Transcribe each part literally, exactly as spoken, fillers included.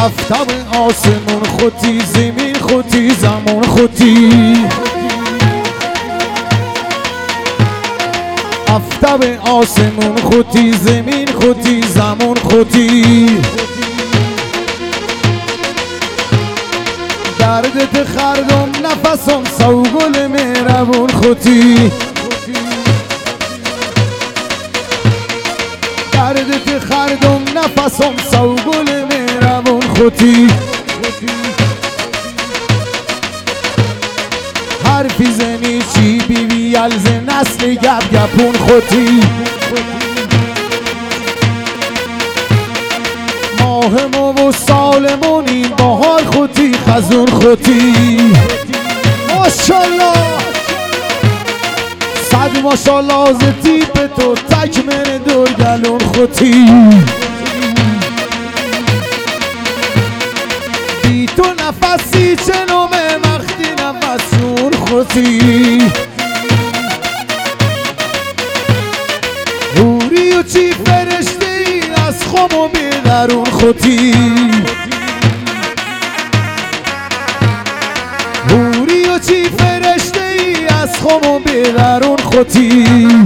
افتاب آسمون خودی زمین خودی زمان خودی افتاب آسمون خودی زمین خودی زمان خودی دردت خردم نفسم سوگل مهربون خودی دردت خردم نفسم سوگل مهربون خودی حرفی زنی چی بیوی یلز نسل گپ گپون خودی ماه ما و سالمونی بهار خودی خزون خودی ماشالله صد ماشالله ز تیپ تو تکمن دور گلون خودی بی تو نفسی چنومه وقتی نفسون خودی هوری و چی فرشته ای از خم و بیدرون خودی هوری و چی فرشته ای از خم و بیدرون خودی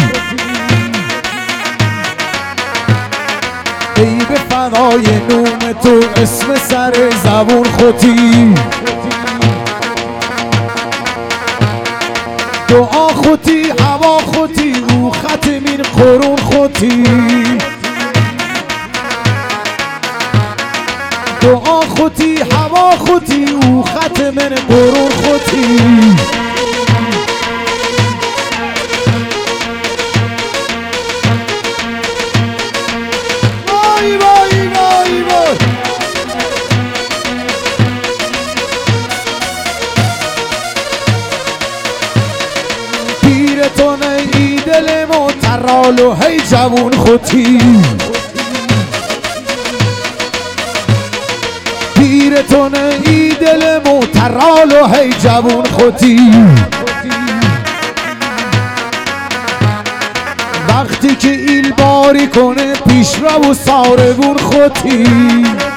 ای به فنای نوم تو اسم سر زبون خودی دعا خودی هوا خودی او خط من قرون خودی دعا خودی هوا خودی او خط من قرون خودی وای وای وای وای پیر تو نی دل مو ترال و هی جوون خودی پیر تو نی دل مو ترال و هی جوون خودی وقتی که ایل باری کنه پیش رو و ساربون خودی